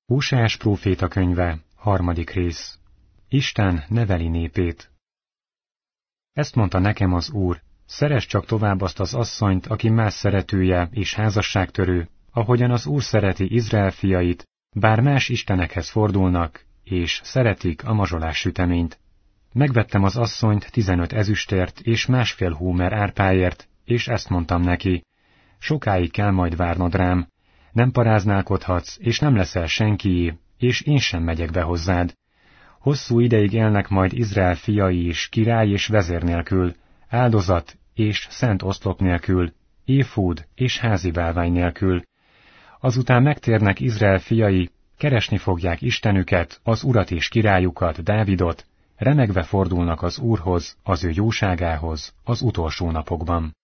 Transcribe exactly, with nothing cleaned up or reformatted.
Hóseás próféta könyve, harmadik rész. Isten neveli népét. Ezt mondta nekem az Úr, szeress csak tovább azt az asszonyt, aki más szeretője és házasságtörő, ahogyan az Úr szereti Izrael fiait, bár más istenekhez fordulnak, és szeretik a mazsolás süteményt. Megvettem az asszonyt tizenöt ezüstért és másfél hómer árpáért, és ezt mondtam neki, sokáig kell majd várnod rám, nem paráználkodhatsz, és nem leszel senkié, és én sem megyek be hozzád. Hosszú ideig élnek majd Izrael fiai is király és vezér nélkül, áldozat és szent oszlop nélkül, éfód és házi bálvány nélkül. Azután megtérnek Izrael fiai, keresni fogják Istenüket, az Urat és királyukat, Dávidot, remegve fordulnak az Úrhoz, az ő jóságához az utolsó napokban.